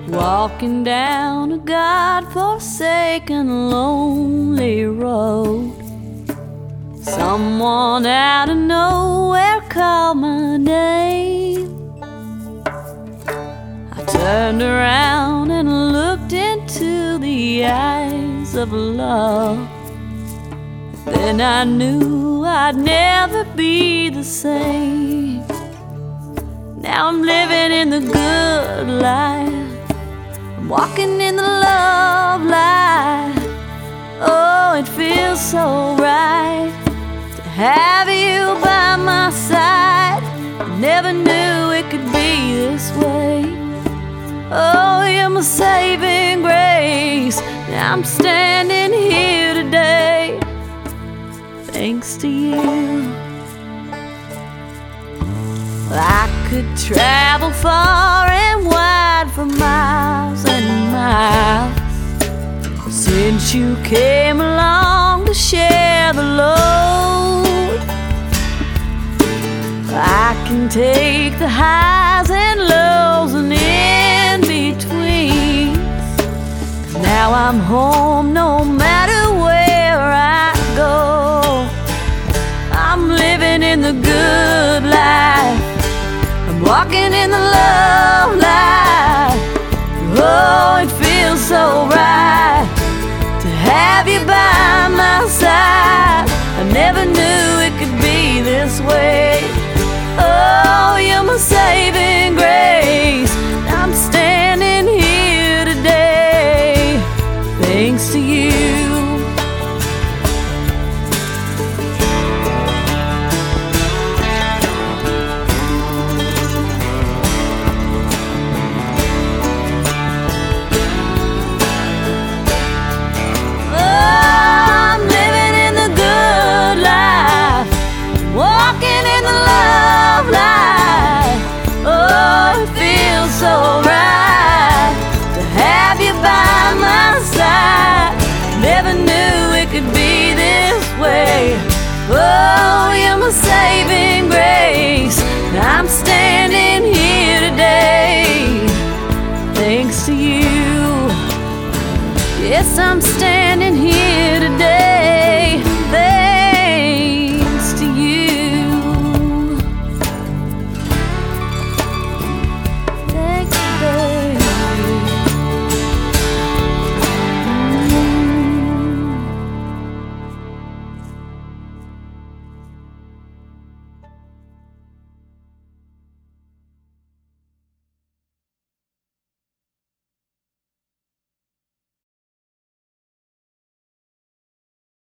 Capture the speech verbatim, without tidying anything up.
Walking down a God-forsaken lonely road, someone out of nowhere called my name. I turned around and looked into the eyes of love. Then I knew I'd never be the same. Now I'm living in the good life, I'm walking in the love light. Oh, it feels so right to have you by my side. I never knew it could be this way. Oh, you're my saving grace. Now I'm standing here today thanks to you. I could travel far and wide for miles and miles since you came along to share the load. I can take the highs and lows and in between. Now I'm home no matter where I go. I'm living in the good life, I'm walking in the love light. Oh, it feels so right to have you by my side. I never knew it could be this way. Oh, you're my saving grace. I'm standing here today thanks to you. So right to have you by my side. Never knew it could be this way. Oh, you're my saving grace. I'm standing here today thanks to you. Yes, I'm standing here